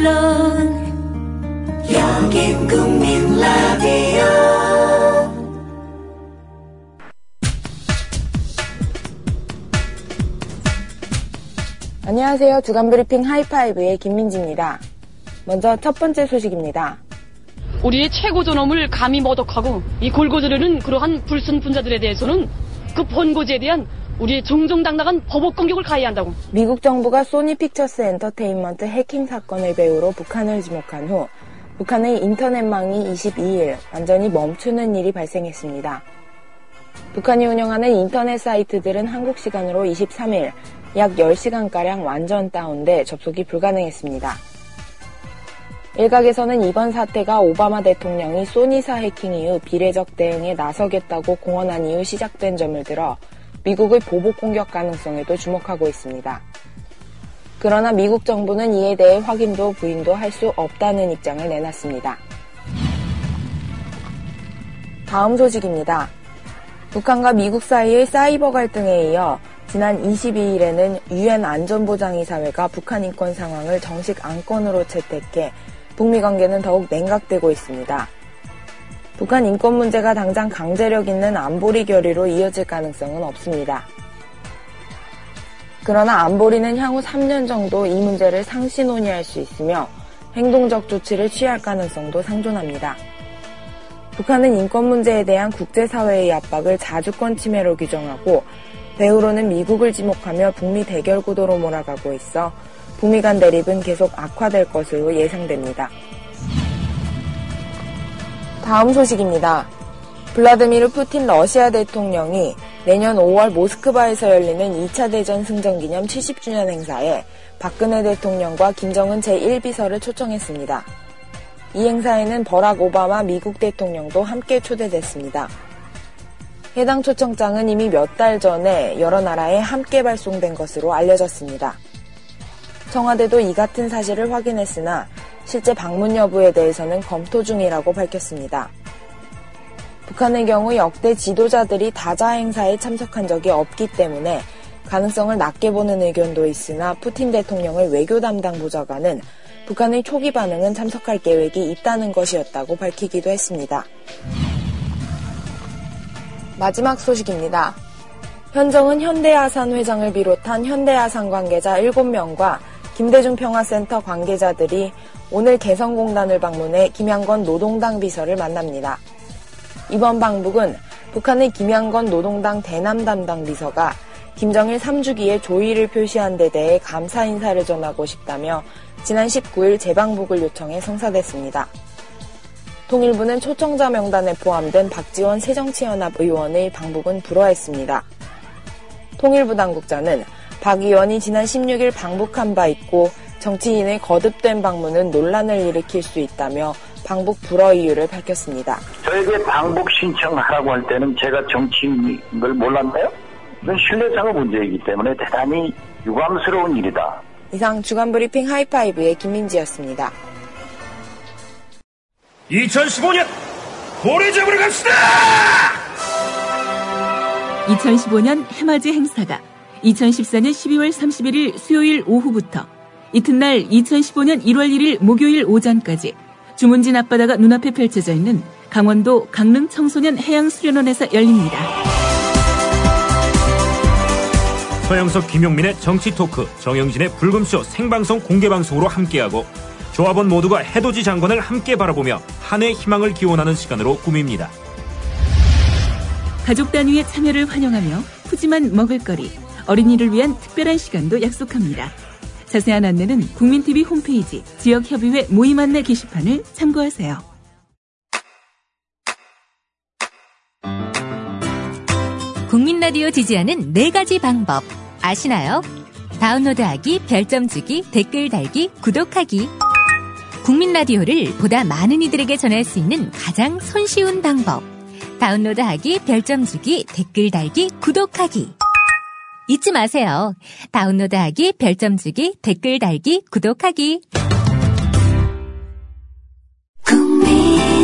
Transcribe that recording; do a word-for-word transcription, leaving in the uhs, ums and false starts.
물론 여긴 국민 라디오. 안녕하세요. 주간브리핑 하이파이브의 김민지입니다. 먼저 첫 번째 소식입니다. 우리의 최고 존엄을 감히 모독하고 이 골고지르는 그러한 불순분자들에 대해서는 그 본고지에 대한 우리의 정정당당한 법적 공격을 가해야 한다고. 미국 정부가 소니 픽처스 엔터테인먼트 해킹 사건을 배우로 북한을 지목한 후 북한의 인터넷망이 이십이일 완전히 멈추는 일이 발생했습니다. 북한이 운영하는 인터넷 사이트들은 한국 시간으로 이십삼일 약 열 시간가량 완전 다운돼 접속이 불가능했습니다. 일각에서는 이번 사태가 오바마 대통령이 소니사 해킹 이후 비례적 대응에 나서겠다고 공언한 이후 시작된 점을 들어 미국의 보복 공격 가능성에도 주목하고 있습니다. 그러나 미국 정부는 이에 대해 확인도 부인도 할 수 없다는 입장을 내놨습니다. 다음 소식입니다. 북한과 미국 사이의 사이버 갈등에 이어 지난 이십이일에는 유엔 안전보장이사회가 북한 인권 상황을 정식 안건으로 채택해 북미 관계는 더욱 냉각되고 있습니다. 북한 인권 문제가 당장 강제력 있는 안보리 결의로 이어질 가능성은 없습니다. 그러나 안보리는 향후 삼 년 정도 이 문제를 상시 논의할 수 있으며 행동적 조치를 취할 가능성도 상존합니다. 북한은 인권 문제에 대한 국제사회의 압박을 자주권 침해로 규정하고 배후로는 미국을 지목하며 북미 대결 구도로 몰아가고 있어 북미 간 대립은 계속 악화될 것으로 예상됩니다. 다음 소식입니다. 블라드미르 푸틴 러시아 대통령이 내년 오월 모스크바에서 열리는 이 차 대전 승전 기념 칠십 주년 행사에 박근혜 대통령과 김정은 제일 비서를 초청했습니다. 이 행사에는 버락 오바마 미국 대통령도 함께 초대됐습니다. 해당 초청장은 이미 몇 달 전에 여러 나라에 함께 발송된 것으로 알려졌습니다. 청와대도 이 같은 사실을 확인했으나 실제 방문 여부에 대해서는 검토 중이라고 밝혔습니다. 북한의 경우 역대 지도자들이 다자 행사에 참석한 적이 없기 때문에 가능성을 낮게 보는 의견도 있으나 푸틴 대통령의 외교 담당 보좌관은 북한의 초기 반응은 참석할 계획이 있다는 것이었다고 밝히기도 했습니다. 마지막 소식입니다. 현정은 현대아산 회장을 비롯한 현대아산 관계자 일곱 명과 김대중 평화센터 관계자들이 오늘 개성공단을 방문해 김양건 노동당 비서를 만납니다. 이번 방북은 북한의 김양건 노동당 대남 담당 비서가 김정일 삼 주기에 조의를 표시한 데 대해 감사 인사를 전하고 싶다며 지난 십구일 재방북을 요청해 성사됐습니다. 통일부는 초청자 명단에 포함된 박지원 새정치연합 의원의 방북은 불허했습니다. 통일부 당국자는 박 의원이 지난 십육일 방북한 바 있고 정치인의 거듭된 방문은 논란을 일으킬 수 있다며 방북 불허 이유를 밝혔습니다. 저에게 방북 신청하라고 할 때는 제가 정치인인 걸 몰랐나요? 이건 신뢰상의 문제이기 때문에 대단히 유감스러운 일이다. 이상 주간브리핑 하이파이브의 김민지였습니다. 이천십오년 고래 잡으러 갑시다! 이천십오년 해맞이 행사가 이천십사년 십이월 삼십일일 수요일 오후부터 이튿날 이천십오년 일월 일일 목요일 오전까지 주문진 앞바다가 눈앞에 펼쳐져 있는 강원도 강릉 청소년 해양수련원에서 열립니다. 서영석 김용민의 정치토크, 정영진의 불금쇼 생방송 공개방송으로 함께하고 조합원 모두가 해돋이 장관을 함께 바라보며 한 해 희망을 기원하는 시간으로 꾸밉니다. 가족 단위의 참여를 환영하며 푸짐한 먹을거리, 어린이를 위한 특별한 시간도 약속합니다. 자세한 안내는 국민티비 홈페이지 지역협의회 모임 안내 게시판을 참고하세요. 국민라디오 지지하는 네 가지 방법 아시나요? 다운로드하기, 별점 주기, 댓글 달기, 구독하기. 국민라디오를 보다 많은 이들에게 전할 수 있는 가장 손쉬운 방법. 다운로드하기, 별점 주기, 댓글 달기, 구독하기. 잊지 마세요. 다운로드하기, 별점 주기, 댓글 달기, 구독하기. 국민